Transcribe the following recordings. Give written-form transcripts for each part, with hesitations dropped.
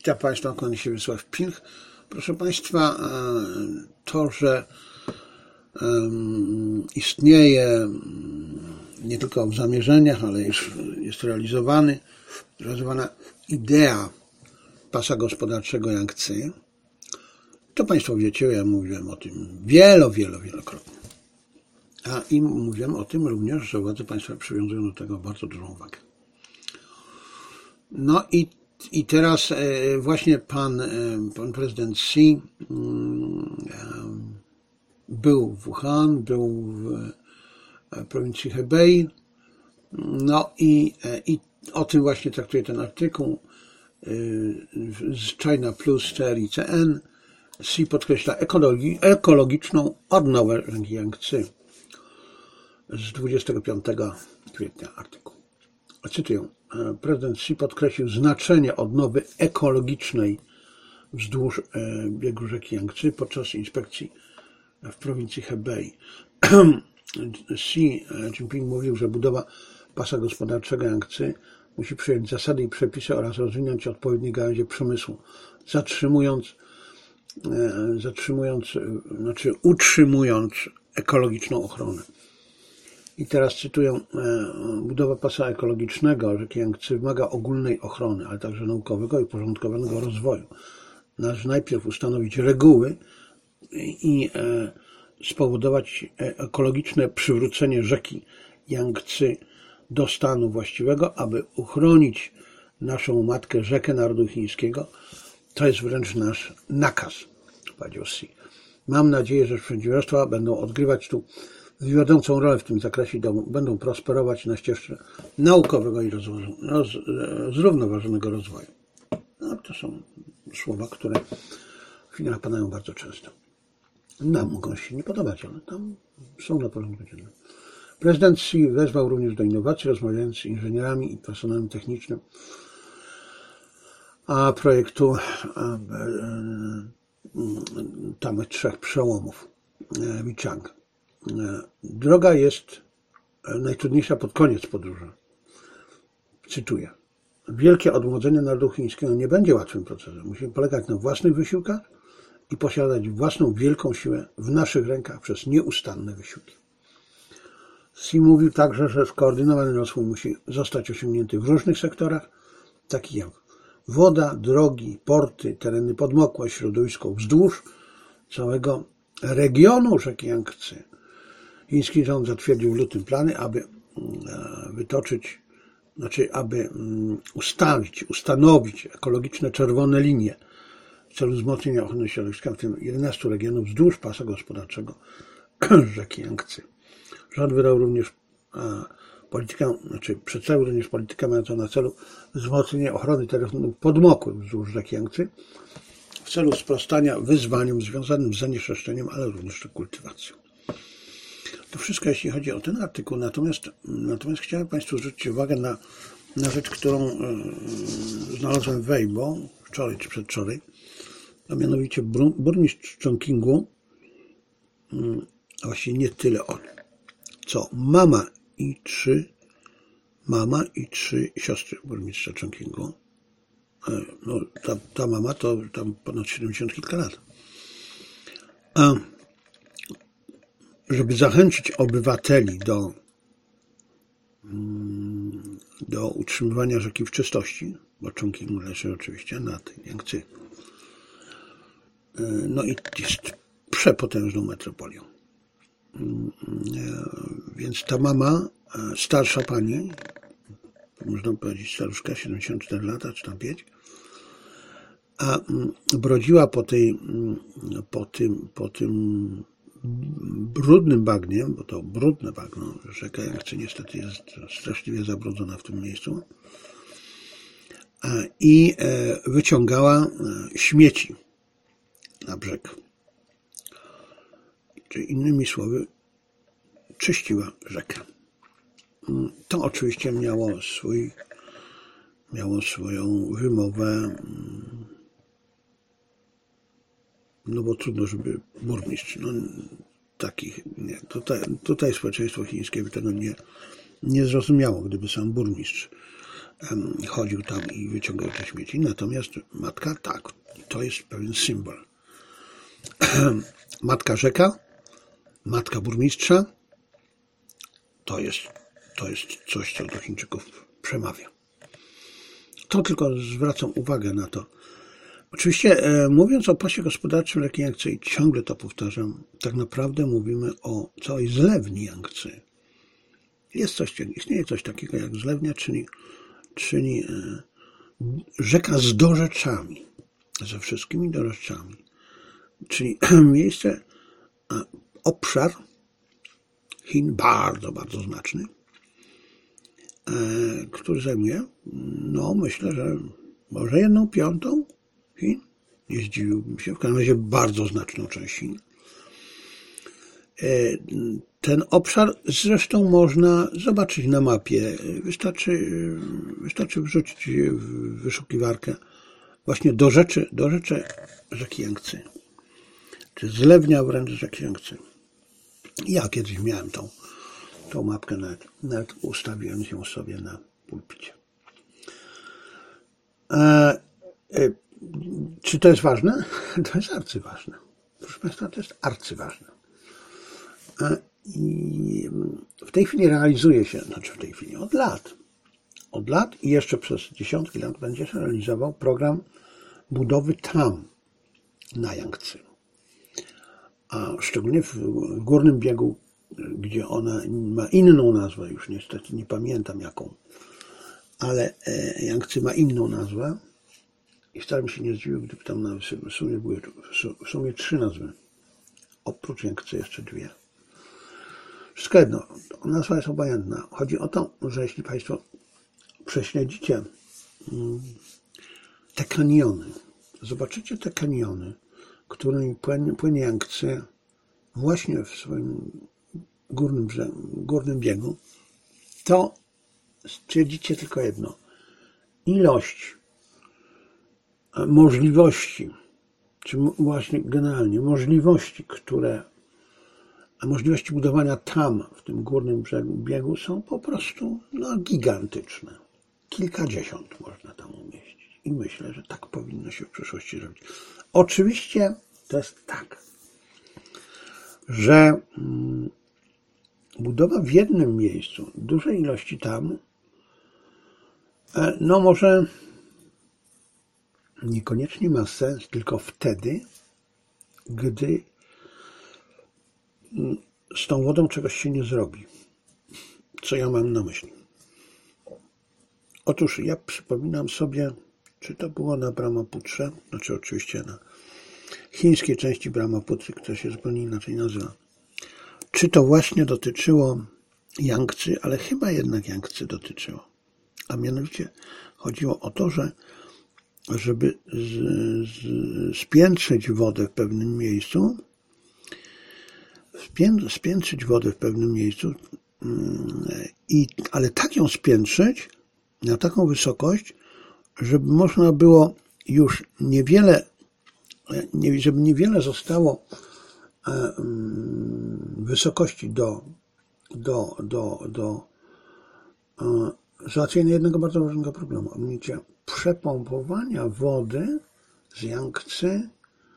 Witam Państwa, kłania się Wiesław Pilch. Proszę Państwa, to, że istnieje nie tylko w zamierzeniach, ale już jest realizowana idea pasa gospodarczego Yangtze, to Państwo wiecie, ja mówiłem o tym wielokrotnie. I mówiłem o tym również, że władze państwowe przywiązują do tego bardzo dużą uwagę. No i teraz właśnie pan prezydent Xi był w Wuhan, był w prowincji Hebei, no i o tym właśnie traktuje ten artykuł z China Plus CRICN. Xi podkreśla ekologiczną odnowę rzeki Yangtze z 25 kwietnia artykuł. Cytuję. Prezydent Xi podkreślił znaczenie odnowy ekologicznej wzdłuż biegu rzeki Yangtze podczas inspekcji w prowincji Hebei. Xi Jinping mówił, że budowa pasa gospodarczego Yangtze musi przyjąć zasady i przepisy oraz rozwinąć odpowiednie gałęzie przemysłu, utrzymując ekologiczną ochronę. I teraz cytuję, budowa pasa ekologicznego rzeki Yangtze wymaga ogólnej ochrony, ale także naukowego i uporządkowanego rozwoju. Należy najpierw ustanowić reguły i spowodować ekologiczne przywrócenie rzeki Yangtze do stanu właściwego, aby uchronić naszą matkę, rzekę narodu chińskiego. To jest wręcz nasz nakaz, powiedział Xi. Mam nadzieję, że przedsiębiorstwa będą odgrywać tu wiodącą rolę w tym zakresie, będą prosperować na ścieżce naukowego i zrównoważonego rozwoju. No, to są słowa, które w Chinach padają bardzo często. Nam mogą się nie podobać, ale tam są na porządku dziennym. Prezydent Xi wezwał również do innowacji, rozmawiając z inżynierami i personelem technicznym projektu tam 3 przełomów Wichang. Droga jest najtrudniejsza pod koniec podróży. Cytuję. Wielkie odmłodzenie narodu chińskiego nie będzie łatwym procesem. Musimy polegać na własnych wysiłkach i posiadać własną wielką siłę w naszych rękach przez nieustanne wysiłki. Xi mówił także, że skoordynowany rozwój musi zostać osiągnięty w różnych sektorach, takich jak woda, drogi, porty, tereny podmokłe, środowisko wzdłuż całego regionu rzeki Yangtze. Chiński rząd zatwierdził w lutym plany, aby ustanowić ekologiczne czerwone linie w celu wzmocnienia ochrony środowiska, w tym 11 regionów wzdłuż pasa gospodarczego rzeki Yangtze. Rząd wydał również przedstawił również politykę mającą na celu wzmocnienie ochrony terenów podmokłych wzdłuż rzeki Yangtze w celu sprostania wyzwaniom związanym z zanieczyszczeniem, ale również z kultywacją. To wszystko, jeśli chodzi o ten artykuł, natomiast chciałem Państwu zwrócić uwagę na rzecz, którą znalazłem w Weibo wczoraj czy przedwczoraj, a mianowicie burmistrz Chongqingu, a właściwie nie tyle on, co mama i trzy siostry burmistrza Chongqingu. No, ta mama to tam ponad 70 kilka lat. Żeby zachęcić obywateli do utrzymywania rzeki w czystości, bo Chongqing leży oczywiście nad Yangtze, no i jest przepotężną metropolią. Więc ta mama, starsza pani, można powiedzieć staruszka, 74 lata, czy tam 5, a brodziła po tym brudnym bagnie, bo to brudne bagno, rzeka Yangtze niestety jest straszliwie zabrudzona w tym miejscu, i wyciągała śmieci na brzeg. Czyli innymi słowy, czyściła rzekę. To oczywiście miało swoją wymowę, no bo trudno, żeby burmistrz, takich, nie, tutaj społeczeństwo chińskie by tego nie zrozumiało, gdyby sam burmistrz chodził tam i wyciągał te śmieci. Natomiast matka, tak, to jest pewien symbol. Matka rzeka, matka burmistrza, to jest coś, co do Chińczyków przemawia. To tylko zwracam uwagę na to. Oczywiście mówiąc o pasie gospodarczym rzeki Jangtze, i ciągle to powtarzam, tak naprawdę mówimy o całej zlewni Jangtze. Istnieje coś takiego jak zlewnia, czyli rzeka z dorzeczami, ze wszystkimi dorzeczami. Czyli miejsce, obszar Chin bardzo, bardzo znaczny, który zajmuje, no myślę, że może 1/5 Chin. Nie zdziwiłbym się, w każdym razie bardzo znaczną część Chin. Ten obszar zresztą można zobaczyć na mapie. Wystarczy wrzucić w wyszukiwarkę właśnie dorzecze rzeki Jangtze. Czy zlewnia wręcz rzeki Jangtze. Ja kiedyś miałem tą mapkę, nawet ustawiłem ją sobie na pulpicie. Czy to jest ważne? To jest arcyważne. Proszę Państwa, to jest arcyważne. I w tej chwili realizuje się, od lat i jeszcze przez dziesiątki lat będzie się realizował program budowy tam na Jangtze. A szczególnie w górnym biegu, gdzie ona ma inną nazwę, już niestety nie pamiętam jaką, ale Jangtze ma inną nazwę i wcale mi się nie zdziwił, gdyby tam w sumie były 3 nazwy. Oprócz Jangtze jeszcze 2. Wszystko jedno, nazwa jest obojętna. Chodzi o to, że jeśli Państwo prześledzicie te kaniony, zobaczycie te kaniony, którymi płynie Jangtze właśnie w swoim górnym biegu, to stwierdzicie tylko jedno. Ilość możliwości, czy właśnie generalnie możliwości budowania tam, w tym górnym biegu są po prostu gigantyczne. Kilkadziesiąt można tam umieścić. I myślę, że tak powinno się w przyszłości robić. Oczywiście to jest tak, że budowa w jednym miejscu dużej ilości tam, może niekoniecznie ma sens tylko wtedy, gdy z tą wodą czegoś się nie zrobi. Co ja mam na myśli? Otóż ja przypominam sobie, czy to było na Brahmaputrze, oczywiście na chińskiej części Brahmaputry, która się zupełnie inaczej nazywa. Czy to właśnie dotyczyło Jangtze, ale chyba jednak Jangtze dotyczyło. A mianowicie chodziło o to, żeby spiętrzyć wodę w pewnym miejscu, ale tak ją spiętrzyć na taką wysokość, żeby można było już żeby niewiele zostało wysokości do załatwienia jednego bardzo ważnego problemu, a mianowicie przepompowania wody z Jangtze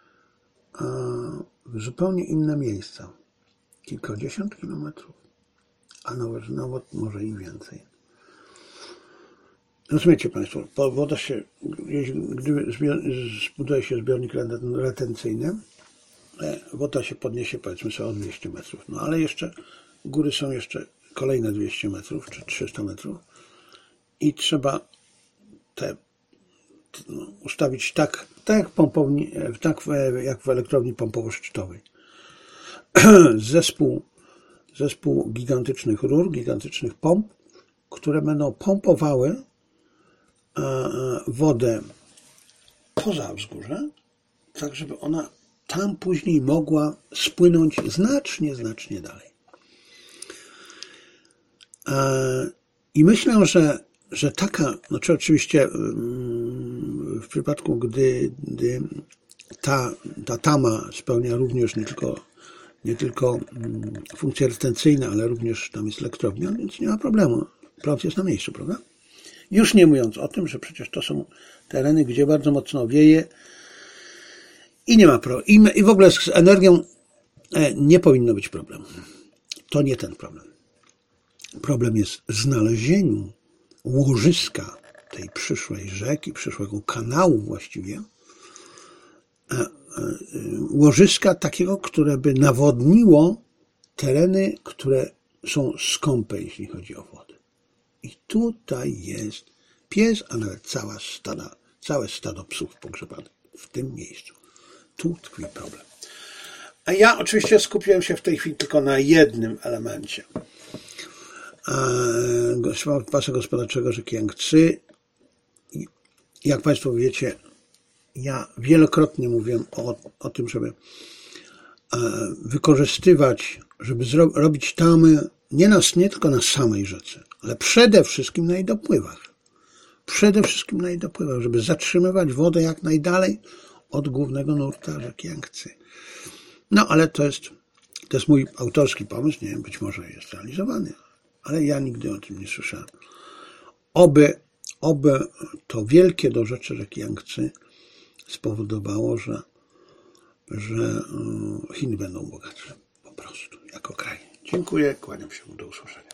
w zupełnie inne miejsca. Kilkadziesiąt kilometrów, a nawet może i więcej. Rozumiecie Państwo, woda się, gdy zbuduje się zbiornik retencyjny, woda się podniesie powiedzmy sobie o 200 metrów. No ale jeszcze góry są jeszcze kolejne 200 metrów czy 300 metrów i trzeba ustawić tak jak pompowni, jak w elektrowni pompowo-szczytowej. Zespół gigantycznych rur, gigantycznych pomp, które będą pompowały wodę poza wzgórze, tak żeby ona tam później mogła spłynąć znacznie, znacznie dalej. I myślę, że taka, oczywiście w przypadku, gdy ta tama spełnia również nie tylko funkcje retencyjne, ale również tam jest elektrownia, więc nie ma problemu. Prąd jest na miejscu, prawda? Już nie mówiąc o tym, że przecież to są tereny, gdzie bardzo mocno wieje i nie ma problemu. I w ogóle z energią nie powinno być problemu. To nie ten problem. Problem jest w znalezieniu łożyska tej przyszłej rzeki, przyszłego kanału właściwie, łożyska takiego, które by nawodniło tereny, które są skąpe, jeśli chodzi o wodę. I tutaj jest pies, a nawet całe stado psów pogrzebanych w tym miejscu. Tu tkwi problem. A ja oczywiście skupiłem się w tej chwili tylko na jednym elemencie pasa gospodarczego rzeki Jangtzy. Jak Państwo wiecie, ja wielokrotnie mówiłem o tym, żeby wykorzystywać, żeby robić tamy nie tylko na samej rzece, ale przede wszystkim na jej dopływach. Przede wszystkim na jej dopływach, żeby zatrzymywać wodę jak najdalej od głównego nurta rzeki Jangtzy. No, ale to jest mój autorski pomysł, nie wiem, być może jest realizowany, ale ja nigdy o tym nie słyszałem. Oby to wielkie dorzecze rzeki Jangtzy spowodowało, że Chiny będą bogatsze po prostu, jako kraj. Dziękuję, kłaniam się, do usłyszenia.